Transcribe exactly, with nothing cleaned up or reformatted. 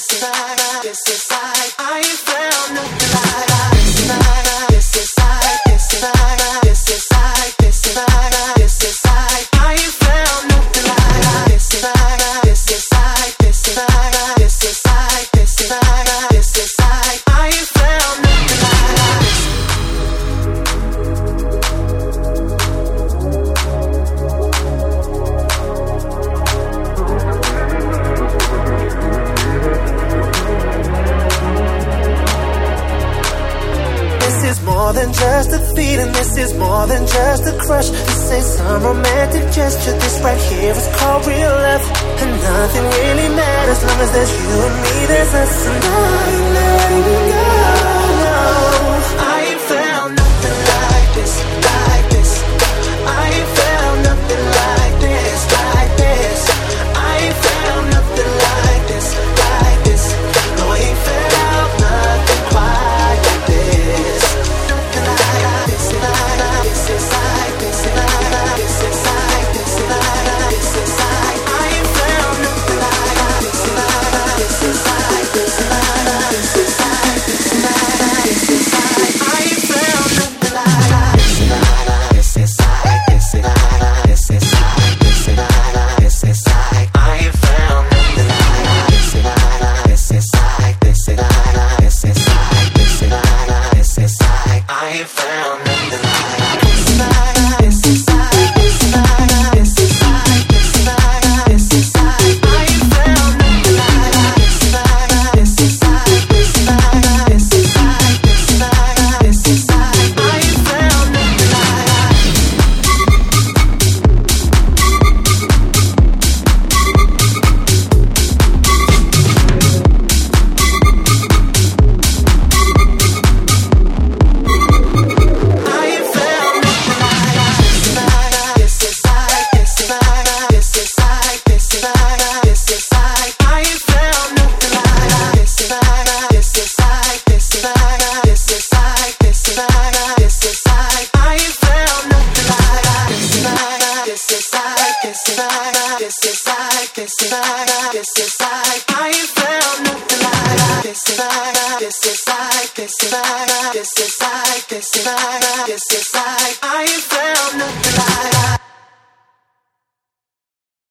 More than just a feeling, this is more than just a crush. This ain't some romantic gesture, this right here is called real love. And nothing really matters as long as there's you and me, there's us. And I'm letting you go. I ain't found nothing like this, like this. I ain't found nothing like this, like this. I ain't found nothing like this, like this. No, I ain't found nothing quite like this. I ain't found nothing like